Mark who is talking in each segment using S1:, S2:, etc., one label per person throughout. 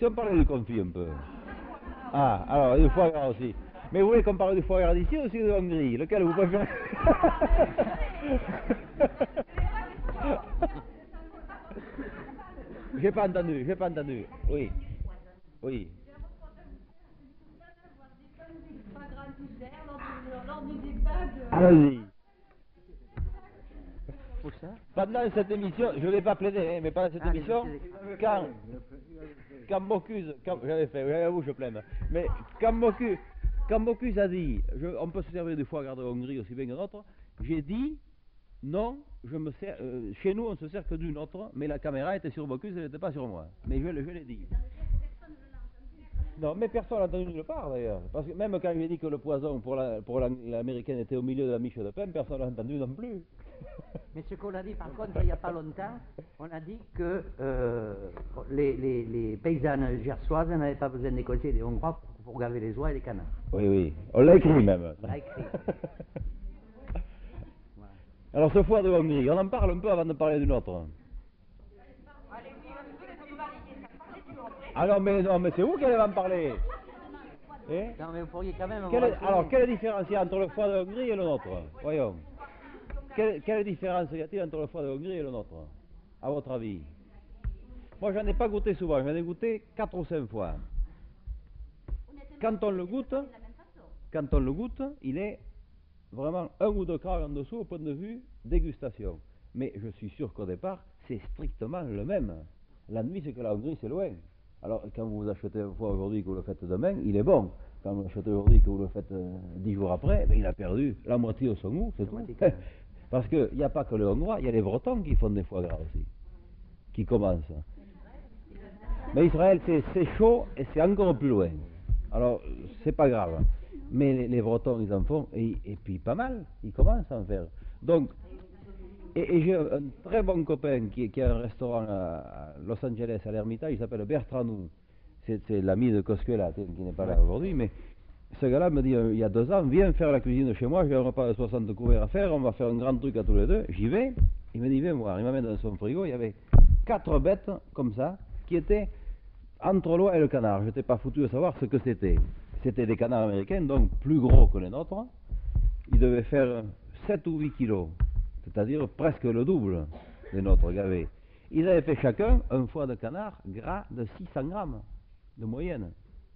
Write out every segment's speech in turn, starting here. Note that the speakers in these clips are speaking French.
S1: Si on parlait du confit un peu. Ah, alors, du foie gras aussi. Mais vous voulez qu'on parle du foie gras d'ici ou aussi de Hongrie? Lequel vous préférez? J'ai pas entendu, j'ai pas entendu. Oui. Oui. Allez-y. Pendant cette émission, je ne vais pas plaider, hein, mais pendant cette émission, quand Bocuse, j'avais fait, j'avoue, je plains, mais quand Bocuse a dit, on peut se servir du foie gras de Hongrie aussi bien que d'autres, j'ai dit, non, chez nous on se sert que du nôtre, mais la caméra était sur Bocuse, elle n'était pas sur moi, mais je l'ai dit. Non, mais personne n'a entendu nulle part d'ailleurs. Parce que même quand j'ai dit que le poison pour l'américaine était au milieu de la miche de pain, personne n'a entendu non plus.
S2: Mais ce qu'on a dit par contre il n'y a pas longtemps, on a dit que les paysannes gersoises n'avaient pas besoin des conseils des Hongrois pour gaver les oies et les canards.
S1: Oui, oui, on l'a écrit même.
S2: On l'a écrit. Voilà.
S1: Alors ce foie de Hongrie, on en parle un peu avant de parler d'une autre. Alors, non, mais c'est vous qui allez en parler. Eh?
S2: Non, mais vous pourriez quand même...
S1: Alors, quelle différence il y a entre le foie de Hongrie et le nôtre? Voyons. Quelle différence y a-t-il entre le foie de Hongrie et le nôtre, à votre avis? Moi, j'en ai pas goûté souvent, j'en ai goûté 4 ou 5 fois. Quand on le goûte, il est vraiment 1 ou 2 crans en dessous au point de vue dégustation. Mais je suis sûr qu'au départ, c'est strictement le même. L'ennui, c'est que la Hongrie, c'est loin. Alors, quand vous achetez un foie aujourd'hui que vous le faites demain, il est bon. Quand vous l'achetez aujourd'hui que vous le faites 10 jours après, ben, il a perdu la moitié de son goût, c'est tout. Parce qu'il n'y a pas que les Hongrois, il y a les Bretons qui font des foie gras aussi, qui commencent. Mais Israël, c'est chaud et c'est encore plus loin. Alors, c'est pas grave. Mais les Bretons, ils en font, et puis pas mal, ils commencent à en faire. Donc, et j'ai un très bon copain qui a un restaurant à Los Angeles, à l'Ermitage, il s'appelle Bertrandou. C'est l'ami de Cosquela, qui n'est pas là aujourd'hui, mais ce gars-là me dit il y a 2 ans, viens faire la cuisine chez moi, j'ai un repas de 60 couverts à faire, on va faire un grand truc à tous les deux. J'y vais, il me dit viens voir, il m'amène dans son frigo, il y avait 4 bêtes comme ça, qui étaient entre l'oie et le canard. Je n'étais pas foutu de savoir ce que c'était. C'était des canards américains, donc plus gros que les nôtres. Ils devaient faire 7 ou 8 kilos, c'est-à-dire presque le double des nôtres gavés. Ils avaient fait chacun un foie de canard gras de 600 grammes de moyenne.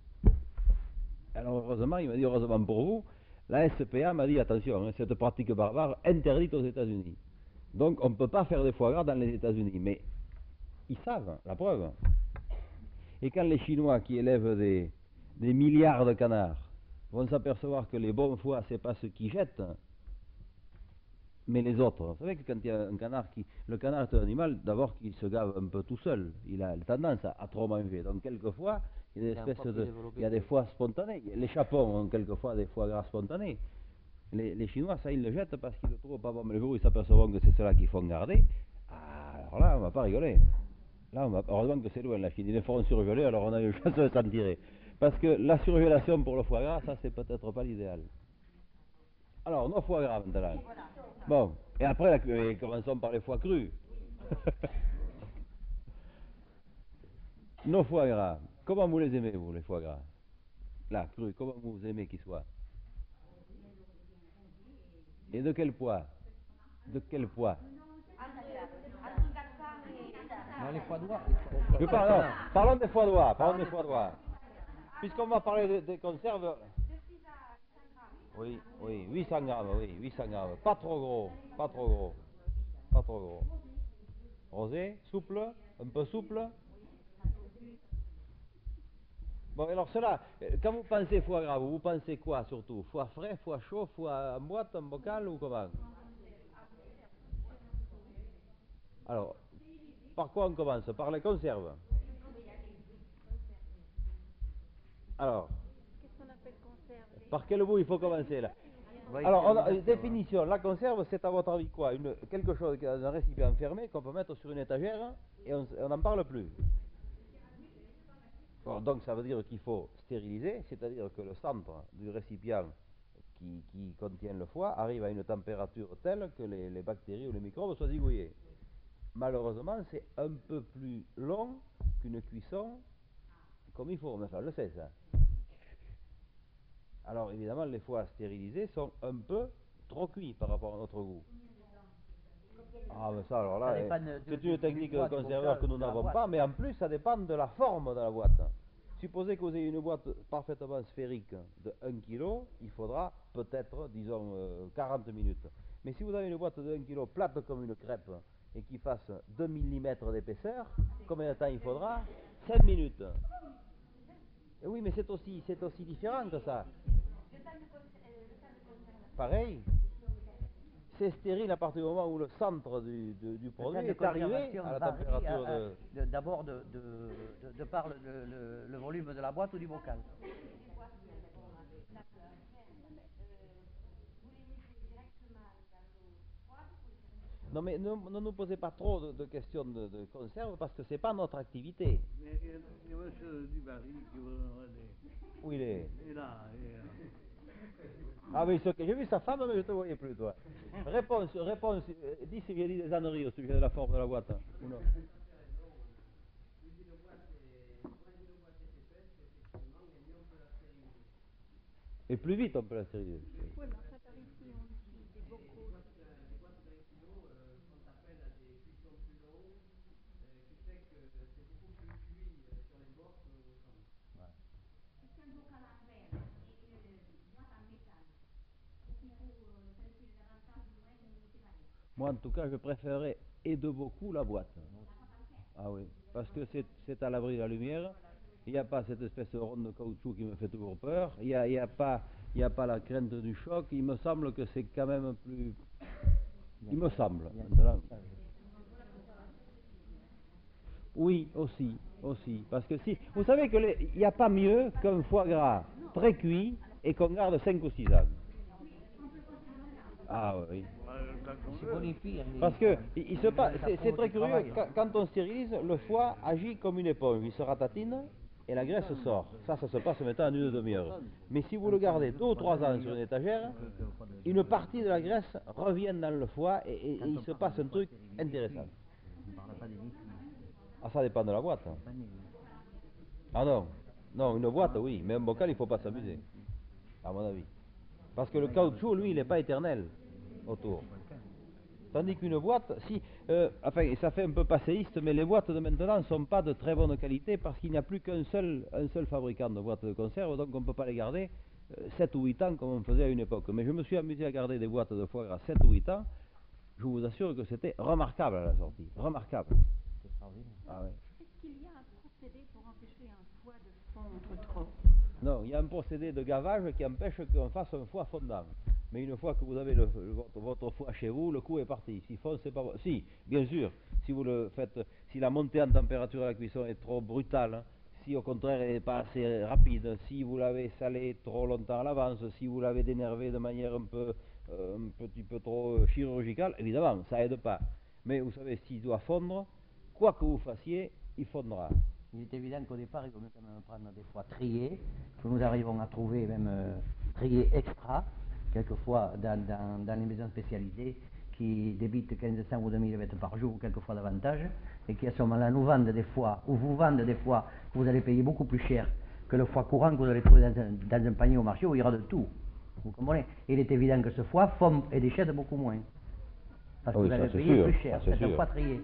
S1: Alors heureusement, il m'a dit heureusement pour vous, la SPA m'a dit attention, cette pratique barbare interdite aux États-Unis. Donc on ne peut pas faire des foie gras dans les États-Unis, mais ils savent, la preuve. Et quand les Chinois qui élèvent des milliards de canards vont s'apercevoir que les bons foies, c'est pas ceux qui jettent, mais les autres. Vous savez que quand il y a un canard le canard est un animal d'abord qui se gave un peu tout seul. Il a tendance à trop manger. Donc quelquefois, il y a des espèces il y a des foies spontanés. Les Chapons ont quelquefois des foie gras spontanés. Les Chinois, ça, ils le jettent parce qu'ils le trouvent pas bon. Mais le jour où ils s'apercevront que c'est ceux-là qu'ils font garder, alors là, on va pas rigoler. Là, heureusement que c'est loin la Chine. Ils les feront surgeler, alors on a une chance de s'en tirer. Parce que la surgélation pour le foie gras, ça, c'est peut-être pas l'idéal. Alors, nos foie gras maintenant. Bon, et après, commençons par les foie crus. Nos foie gras, comment vous les aimez, vous, les foie gras? Là, crus, comment vous aimez qu'ils soient? Et de quel poids? De quel poids?
S2: Non, les foie d'oie.
S1: Parlons des foie d'oie, parlons des foie d'oie. Puisqu'on va parler des conserves... Oui, 800 grammes, oui, 800 grammes. Pas trop gros, pas trop gros. Pas trop gros. Rosé, souple, un peu souple. Bon, alors cela, quand vous pensez foie gras, vous pensez quoi surtout? Foie frais, foie chaud, foie en boîte, en bocal ou comment? Alors, par quoi on commence? Par les conserves. Alors, qu'est-ce qu'on appelle conserve? Par quel bout il faut commencer là? Alors, définition, la conserve, c'est à votre avis quoi? Quelque chose dans un récipient fermé qu'on peut mettre sur une étagère et on n'en parle plus. Bon, donc ça veut dire qu'il faut stériliser, c'est-à-dire que le centre du récipient qui contient le foie arrive à une température telle que les bactéries ou les microbes soient zigouillés. Malheureusement, c'est un peu plus long qu'une cuisson comme il faut, mais ça, je le sais, ça. Alors, évidemment, les foies stérilisés sont un peu trop cuits par rapport à notre goût. Ah, mais ça, alors là,
S2: Ça dépend de-
S1: c'est
S2: du-
S1: une
S2: du
S1: technique
S2: poids
S1: de
S2: du
S1: conserveur
S2: bocal,
S1: que nous
S2: de la
S1: n'avons
S2: boîte.
S1: pas, mais en plus, ça dépend de la forme de la boîte. Supposez que vous ayez une boîte parfaitement sphérique de 1 kg, il faudra peut-être, disons, 40 minutes. Mais si vous avez une boîte de 1 kg plate comme une crêpe et qui fasse 2 mm d'épaisseur, combien de temps il faudra? 5 minutes. Et oui, mais c'est aussi différent que ça. Pareil. C'est stérile à partir du moment où le centre du
S2: Le
S1: produit
S2: temps de
S1: est arrivé
S2: conservation
S1: à la
S2: varie
S1: température
S2: d'abord de par le volume de la boîte ou du bocal.
S1: Non mais ne nous posez pas trop de questions de conserve parce que c'est pas notre activité.
S3: Mais il y a monsieur Dubarry qui vous demander.
S1: Où il est?
S3: Et là,
S1: Ah oui, j'ai vu sa femme mais je te voyais plus toi. Réponse, dis si j'ai dit des âneries au sujet de la forme de la boîte. Ou non. Et plus vite on peut la stériliser.
S4: Oui, mais enfin, par ici, on utilise des bocaux.
S1: Moi en tout cas je préférerais et de beaucoup la boîte. Ah oui, parce que c'est à l'abri de la lumière. Il n'y a pas cette espèce de ronde de caoutchouc qui me fait toujours peur. Il y a pas la crainte du choc. Il me semble que c'est quand même plus... Il me semble. Maintenant. Oui, aussi. Parce que si... Vous savez qu'il n'y a pas mieux qu'un foie gras très cuit et qu'on garde 5 ou 6 ans. Ah oui.
S2: C'est bonifie.
S1: Parce que il se passe, c'est très curieux, quand on stérilise, le foie agit comme une éponge, il se ratatine et la graisse sort. Ça se passe maintenant en une demi-heure. Mais si vous le gardez 2 ou 3 ans sur une étagère, une partie de la graisse revient dans le foie et il se passe un truc intéressant. Ah, ça dépend de la boîte. Ah non, une boîte oui, mais un bocal il ne faut pas s'amuser, à mon avis. Parce que le caoutchouc, lui, il n'est pas éternel autour. Tandis qu'une boîte, enfin, ça fait un peu passéiste, mais les boîtes de maintenant ne sont pas de très bonne qualité parce qu'il n'y a plus un seul fabricant de boîtes de conserve, donc on ne peut pas les garder 7 ou 8 ans comme on faisait à une époque. Mais je me suis amusé à garder des boîtes de foie gras 7 ou 8 ans, je vous assure que c'était remarquable à la sortie, remarquable. Ah ouais.
S4: Est-ce qu'il y a un procédé pour empêcher un foie de fondre trop?
S1: Non, il y a un procédé de gavage qui empêche qu'on fasse un foie fondant. Mais une fois que vous avez votre foie chez vous, le coup est parti. S'il fond, c'est pas bon. Si, bien sûr, si vous le faites, si la montée en température de la cuisson est trop brutale, hein, si au contraire elle n'est pas assez rapide, si vous l'avez salé trop longtemps à l'avance, si vous l'avez dénervé de manière un petit peu trop chirurgicale, évidemment, ça aide pas. Mais vous savez, s'il doit fondre, quoi que vous fassiez, il fondra.
S2: Il est évident qu'au départ, il vaut mieux quand même prendre des foies triés, que nous arrivons à trouver même triés extra, quelquefois dans les maisons spécialisées, qui débitent 1500 ou 2000 mètres par jour, ou quelquefois davantage, et qui à ce moment-là nous vendent des foies, ou vous vendent des foies que vous allez payer beaucoup plus cher que le foie courant que vous allez trouver dans un panier au marché où il y aura de tout. Vous comprenez? Il est évident que ce foie fond et déchète beaucoup moins. Parce que
S1: Oui,
S2: vous
S1: ça,
S2: allez
S1: c'est
S2: payer
S1: sûr,
S2: plus cher,
S1: ça, c'est
S2: c'est un
S1: sûr.
S2: foie trié.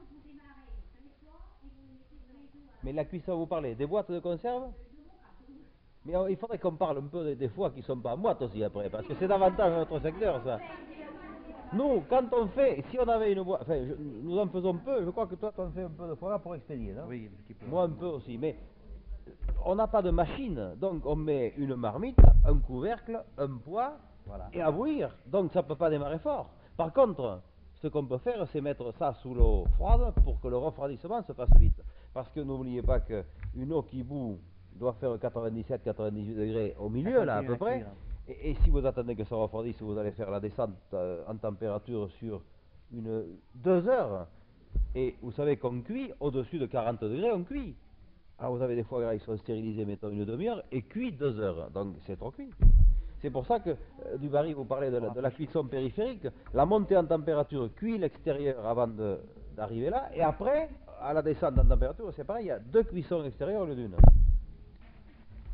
S1: Mais la cuisson, vous parlez des boîtes de conserve? Mais il faudrait qu'on parle un peu des foies qui ne sont pas en boîte aussi après, parce que c'est davantage notre secteur ça. Nous, quand on fait, si on avait une boîte, enfin, nous en faisons peu, je crois que toi tu en fais un peu de foie gras pour expédier, non?
S2: Oui, un petit peu.
S1: Moi un peu aussi, mais on n'a pas de machine, donc on met une marmite, un couvercle, un poids,
S2: Voilà.
S1: et à bouillir, donc ça ne peut pas démarrer fort. Par contre, ce qu'on peut faire, c'est mettre ça sous l'eau froide pour que le refroidissement se fasse vite. Parce que n'oubliez pas qu'une eau qui bout doit faire 97-98 degrés au milieu, là, à peu près. Et si vous attendez que ça refroidisse, vous allez faire la descente en température sur 2 heures. Et vous savez qu'on cuit, au-dessus de 40 degrés, on cuit. Alors vous avez des foie gras qui sont stérilisés, mettons une demi-heure, et cuits 2 heures. Donc c'est trop cuit. C'est pour ça que Dubarry vous parlait de la cuisson périphérique. La montée en température cuit l'extérieur avant d'arriver là, et après, à la descente en température, c'est pareil, il y a 2 cuissons extérieures au lieu d'une.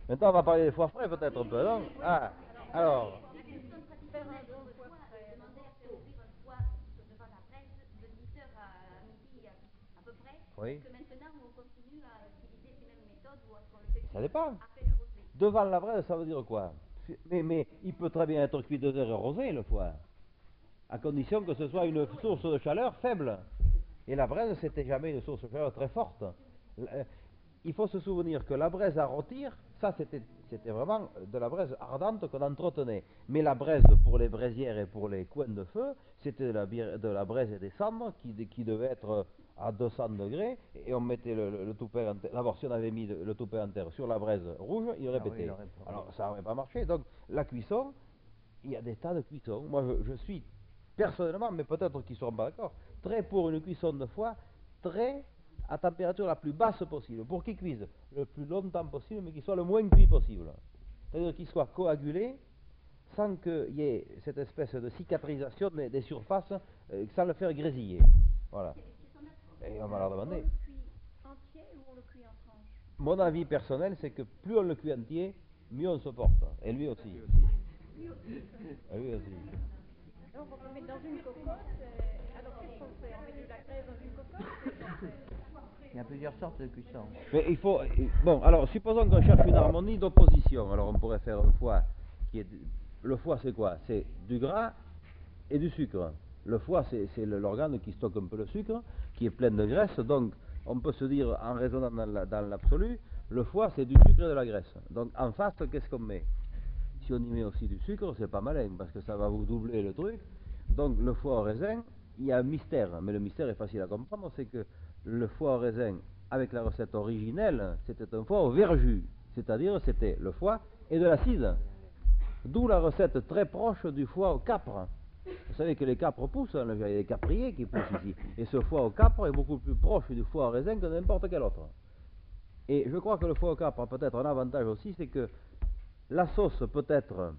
S1: Maintenant, on va parler des foies frais peut-être un peu, non? Ah, alors,
S4: La question traditionnelle autrefois demandait à faire ouvrir un foie devant la braise de 10h à midi à peu près.
S1: Oui.
S4: Est-ce que maintenant on continue à utiliser ces mêmes méthodes ou est-ce qu'on le fait
S1: ça dépend.
S4: après le rosé?
S1: Devant la braise, ça veut dire quoi? Mais il peut très bien être cuit 2 heures et rosé, le foie, à condition que ce soit une source de chaleur faible. Et la braise, c'était jamais une source de chaleur très forte. Il faut se souvenir que la braise à rôtir, ça c'était vraiment de la braise ardente qu'on entretenait. Mais la braise pour les braisières et pour les coins de feu, c'était de la braise et des cendres qui devait être à 200 degrés, et on mettait le toupet en terre. D'abord, si on avait mis le toupet en terre sur la braise rouge, il aurait pété.
S2: il aurait pas-
S1: Alors ça n'aurait pas marché. Donc la cuisson, il y a des tas de cuissons. Moi je suis personnellement, mais peut-être qu'ils ne seront pas d'accord, très pour une cuisson de foie, très à température la plus basse possible, pour qu'il cuise le plus longtemps possible, mais qu'il soit le moins cuit possible. C'est-à-dire qu'il soit coagulé sans qu'il y ait cette espèce de cicatrisation des surfaces, sans le faire grésiller. Voilà. Et on va leur
S4: On
S1: demander.
S4: le cuit entier ou on le cuit en tranches?
S1: Mon avis personnel, c'est que plus on le cuit entier, mieux on se porte. Et lui aussi. Et lui aussi.
S4: Donc on le met dans une cocotte. Alors qu'est-ce qu'on fait? On met de la graisse dans une cocotte?
S2: Il y a plusieurs sortes de cuisson.
S1: Mais il faut. Bon, alors supposons qu'on cherche une harmonie d'opposition. Alors on pourrait faire un foie qui est. Le foie, c'est quoi? C'est du gras et du sucre. Le foie, c'est l'organe qui stocke un peu le sucre, qui est plein de graisse. Donc on peut se dire, en raisonnant dans l'absolu, le foie, c'est du sucre et de la graisse. Donc en face, qu'est-ce qu'on met? Si on y met aussi du sucre, c'est pas malin, parce que ça va vous doubler le truc. Donc le foie au raisin, il y a un mystère, mais le mystère est facile à comprendre, c'est que le foie au raisin, avec la recette originelle, c'était un foie au verjus, c'est-à-dire c'était le foie et de l'acide. D'où la recette très proche du foie au capre. Vous savez que les capres poussent, hein, il y a des capriers qui poussent ici, et ce foie au capre est beaucoup plus proche du foie au raisin que n'importe quel autre. Et je crois que le foie au capre a peut-être un avantage aussi, c'est que la sauce peut être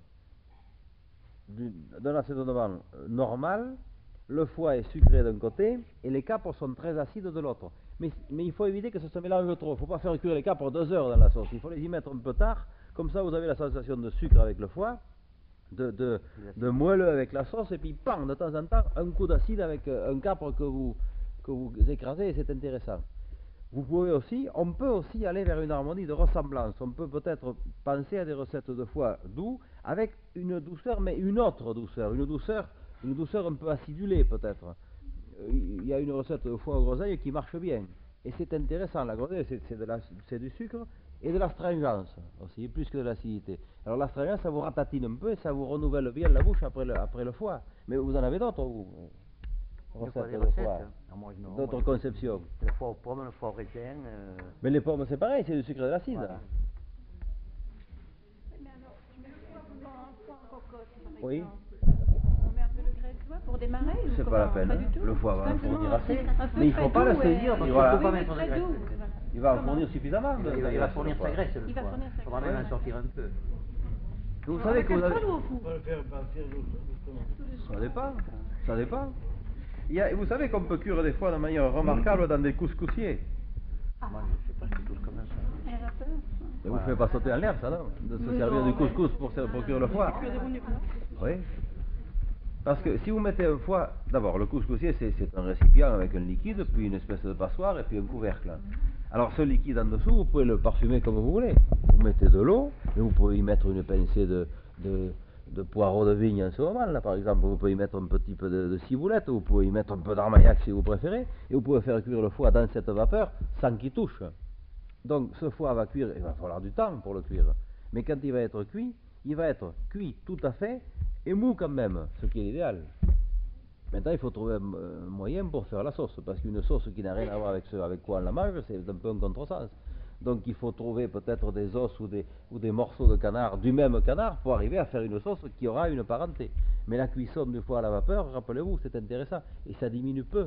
S1: d'un assaisonnement normal, le foie est sucré d'un côté et les capres sont très acides de l'autre. Mais il faut éviter que ça se mélange trop. Il ne faut pas faire cuire les capres 2 heures dans la sauce. Il faut les y mettre un peu tard. Comme ça, vous avez la sensation de sucre avec le foie, de moelleux avec la sauce, et puis, pam, de temps en temps, un coup d'acide avec un capre que vous écrasez, et c'est intéressant. On peut aussi aller vers une harmonie de ressemblance. On peut peut-être penser à des recettes de foie doux avec une douceur, mais une autre douceur, une douceur un peu acidulée peut-être. Il y a une recette de foie aux groseilles qui marche bien. Et c'est intéressant, la groseille c'est du sucre et de l'astringence aussi, plus que de l'acidité. Alors l'astringence, ça vous ratatine un peu et ça vous renouvelle bien la bouche après le foie. Mais vous en avez d'autres, vous? Recettes de foie.
S2: Ah, moi, non,
S1: D'autres
S2: moi,
S1: conceptions.
S2: le foie aux pommes, le foie au raisin.
S1: Mais les pommes, c'est pareil, c'est du sucre et de l'acide.
S2: Voilà.
S4: Mais alors, je mets un foie en cocotte par
S1: Oui.
S4: exemple. On met un peu de graisse de foie pour démarrer ou
S1: C'est
S4: comment?
S1: pas la peine.
S4: Pas du tout.
S1: Le foie va en
S4: Simplement
S1: fournir assez.
S4: un peu
S1: Mais il ne faut
S4: très
S1: pas le
S4: doux,
S1: saisir,
S2: parce
S1: parce
S2: qu'il
S1: voilà.
S2: faut pas
S4: oui,
S2: mettre de
S4: très
S2: graisse.
S4: doux.
S1: Il va en
S4: Comment?
S1: fournir suffisamment.
S2: Il va fournir sa graisse, le
S4: Il va
S2: foie.
S4: fournir sa
S2: Il faudra
S4: graisse.
S2: même en sortir un peu.
S1: Vous savez que vous avez...
S3: On va le faire partir doucement.
S1: Ça dépend. Ça dépend. Vous savez qu'on peut cuire des fois de manière remarquable dans des couscoussiers.
S2: Moi, je sais pas ce que tout comme ça.
S4: Elle a peur.
S1: Et vous ne faites pas sauter en l'air, ça, non? De se servir du couscous pour cuire le foie. Oui. Parce que si vous mettez un foie, d'abord le couscoussier c'est un récipient avec un liquide, puis une espèce de passoire et puis un couvercle. Alors ce liquide en dessous, vous pouvez le parfumer comme vous voulez. Vous mettez de l'eau, et vous pouvez y mettre une pincée de poireaux de vigne en ce moment, là par exemple. Vous pouvez y mettre un petit peu de ciboulette, vous pouvez y mettre un peu d'armagnac si vous préférez, et vous pouvez faire cuire le foie dans cette vapeur sans qu'il touche. Donc ce foie va cuire, il va falloir du temps pour le cuire. Mais quand il va être cuit, il va être cuit tout à fait et mou quand même, ce qui est l'idéal. Maintenant, il faut trouver un moyen pour faire la sauce, parce qu'une sauce qui n'a rien à voir avec quoi on la mange, c'est un peu un contresens. Donc il faut trouver peut-être des os ou des morceaux de canard, du même canard, pour arriver à faire une sauce qui aura une parenté. Mais la cuisson du foie à la vapeur, rappelez-vous, c'est intéressant, et ça diminue peu.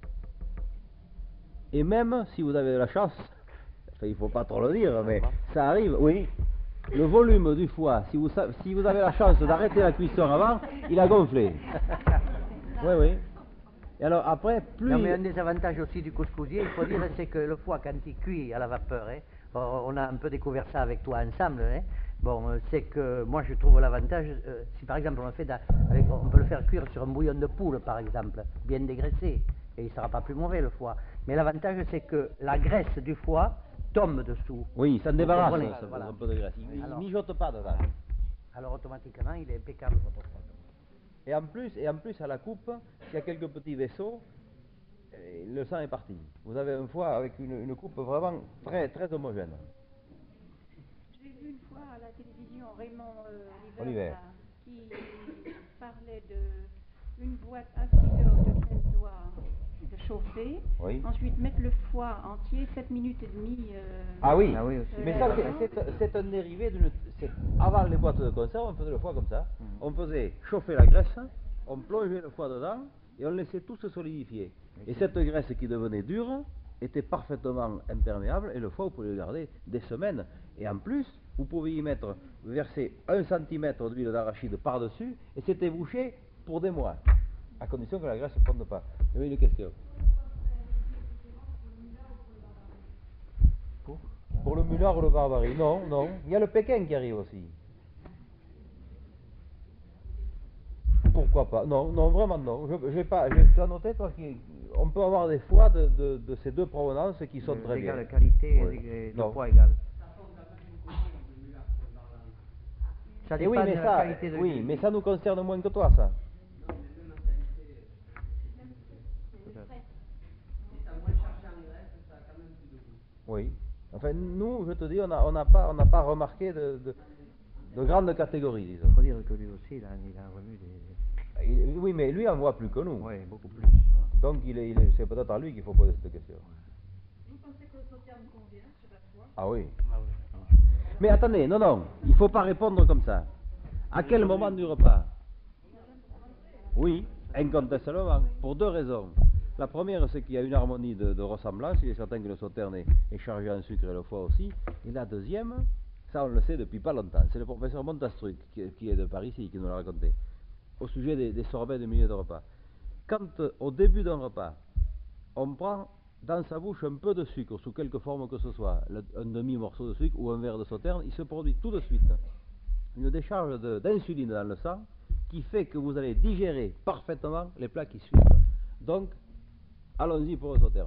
S1: Et même si vous avez de la chance, enfin, il ne faut pas trop le dire, mais ça arrive, oui. Le volume du foie, si vous avez la chance d'arrêter la cuisson avant, il a gonflé. Oui, oui. Et alors après, plus...
S2: Non, mais un des avantages aussi du couscousier, il faut dire, c'est que le foie, quand il cuit à la vapeur, bon, on a un peu découvert ça avec toi ensemble, hein. Bon, c'est que moi je trouve l'avantage, si par exemple on peut le faire cuire sur un bouillon de poule par exemple, bien dégraissé, et il ne sera pas plus mauvais le foie. Mais l'avantage c'est que la graisse du foie tombe dessous.
S1: Oui, ça ne débarrasse,
S2: comprenez,
S1: ça,
S2: voilà.
S1: un peu de graisse. Il ne
S2: Alors-
S1: mijote pas dedans.
S2: Alors automatiquement il est impeccable votre foie.
S1: Et en plus, à la coupe, s'il y a quelques petits vaisseaux, le sang est parti. Vous avez un foie avec une coupe vraiment très, très homogène.
S5: J'ai vu une fois à la télévision Raymond
S1: Oliver.
S5: là, qui parlait d'une boîte 1 kg de graisse d'oie de chauffer,
S1: Oui.
S5: ensuite mettre le foie entier 7 minutes et demie.
S1: Ah oui,
S2: Ah oui, aussi.
S1: mais ça, c'est un dérivé d'une... Avant les boîtes de conserve, on faisait le foie comme ça. On faisait chauffer la graisse, on plongeait le foie dedans et on laissait tout se solidifier. Et cette graisse qui devenait dure était parfaitement imperméable et le foie, vous pouvez le garder des semaines. Et en plus, vous pouvez y verser 1 centimètre d'huile d'arachide par-dessus et c'était bouché pour des mois, à condition que la graisse ne fonde pas. Il y avait une question. Pour le mulard ou le barbarie? Non, non. Il y a le Pékin qui arrive aussi. Pourquoi pas? Non, non, vraiment non. Tu as noté, toi, on peut avoir des foies de ces deux provenances qui sont très bien.
S2: D'égale qualité
S1: Oui.
S2: et de
S1: Non.
S2: poids égal. Ça
S1: Et oui,
S2: dépend
S1: mais
S2: de la
S1: ça,
S2: qualité de
S1: oui, mais ça nous concerne moins que toi, ça. Oui. Enfin, nous, je te dis, on n'a pas remarqué de grandes catégories, disons.
S2: Il faut dire que lui aussi, il a remu des...
S1: Oui, mais lui en voit plus que nous.
S2: Oui, beaucoup plus.
S1: Donc, c'est peut-être à lui qu'il faut poser cette question.
S4: Vous pensez que le sauterne convient sur la foi?
S1: Ah oui. Mais attendez, non, non, il ne faut pas répondre comme ça. À quel moment du repas? Oui, incontestablement, pour deux raisons. La première, c'est qu'il y a une harmonie de ressemblance, il est certain que le sauterne est chargé en sucre et le foie aussi. Et la deuxième, ça on le sait depuis pas longtemps, c'est le professeur Montastruc, qui est de Paris ici, qui nous l'a raconté, au sujet des sorbets de milieu de repas. Quand au début d'un repas, on prend dans sa bouche un peu de sucre, sous quelque forme que ce soit, un demi-morceau de sucre ou un verre de sauterne, il se produit tout de suite une décharge d'insuline dans le sang qui fait que vous allez digérer parfaitement les plats qui suivent. Donc, allons-y pour le sauterne.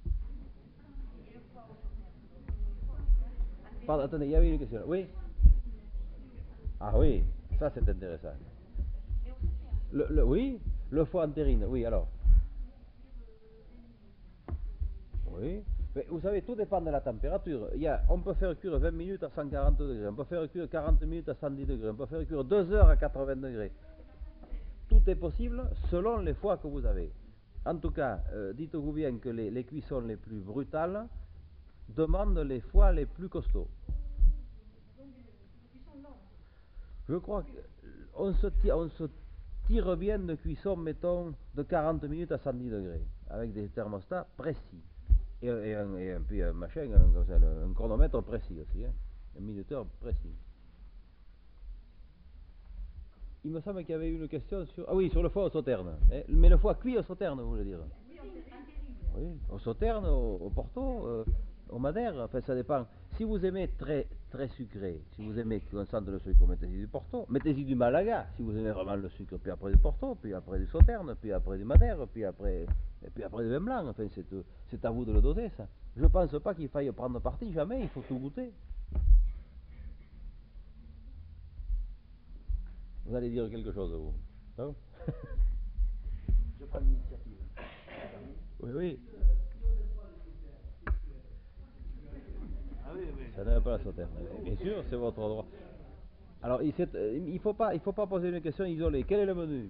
S1: Pardon, attendez, il y avait une question. Oui? Ah oui, ça c'est intéressant. Oui, le foie en terrine, oui, alors. Oui, mais vous savez, tout dépend de la température. On peut faire cuire 20 minutes à 140 degrés, on peut faire cuire 40 minutes à 110 degrés, on peut faire cuire 2 heures à 80 degrés. Tout est possible selon les foies que vous avez. En tout cas, dites-vous bien que les cuissons les plus brutales demandent les foies les plus costauds. Je crois qu'on se tire bien de cuisson, mettons, de 40 minutes à 110 degrés, avec des thermostats précis. Et puis un machin, un chronomètre précis aussi, hein, un minuteur précis. Il me semble qu'il y avait une question sur... Ah oui, sur le foie au sauterne. Hein. Mais le foie cuit au sauterne, vous voulez dire? Oui, au sauterne, au porto, au madère, enfin ça dépend. Si vous aimez très, très sucré, si vous aimez qu'on sente le sucre, mettez-y du porto, mettez-y du malaga, si vous aimez vraiment le sucre, puis après du porto, puis après du sauterne, puis après du madère, puis après du vin blanc, enfin c'est à vous de le doser ça. Je ne pense pas qu'il faille prendre parti, jamais, il faut tout goûter. Vous allez dire quelque chose, vous? Non?
S3: Je prends l'initiative.
S1: Oui, oui.
S3: Ah oui, oui.
S1: Ça n'est pas la sauterne. Bien sûr, c'est votre droit. Alors, il ne faut pas poser une question isolée. Quel est le menu?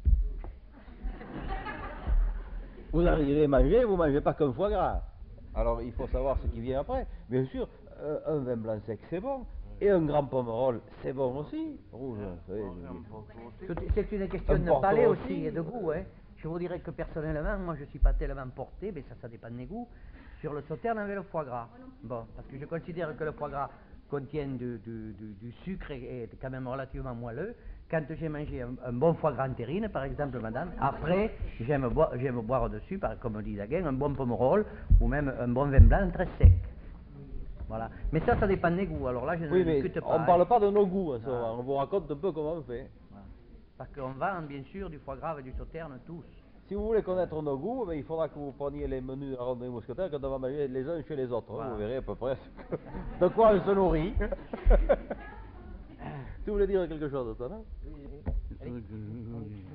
S1: Vous arrivez à manger, vous ne mangez pas qu'un foie gras. Alors, il faut savoir ce qui vient après. Bien sûr, un vin blanc sec, c'est bon. Et un grand pomerol, c'est bon aussi. Rouge.
S2: C'est une question
S1: Un
S2: de
S1: porto
S2: palais
S1: aussi.
S2: aussi et de goût. Hein. Je vous dirais que personnellement, moi je ne suis pas tellement porté, mais ça dépend de mes goûts, sur le sauterne avec le foie gras. Bon, parce que je considère que le foie gras contient du sucre et est quand même relativement moelleux. Quand j'ai mangé un bon foie gras en terrine, par exemple, madame, après, j'aime boire dessus, comme dit Daguin, un bon pomerol ou même un bon vin blanc très sec. Voilà. Mais ça dépend des goûts. Alors là, je ne
S1: Oui, mais
S2: discute pas.
S1: on ne parle pas de nos goûts, en ce
S2: Ah.
S1: moment. On vous raconte un peu comment on fait.
S2: Voilà. Parce qu'on vend, bien sûr, du foie gras et du sauterne, tous.
S1: Si vous voulez connaître nos goûts, ben, il faudra que vous preniez les menus de la ronde des mousquetaires quand on va manger les uns chez les autres.
S2: Voilà.
S1: Vous verrez à peu près de quoi on se nourrit. Tu voulais dire quelque chose, toi, non?
S2: Oui. Allez.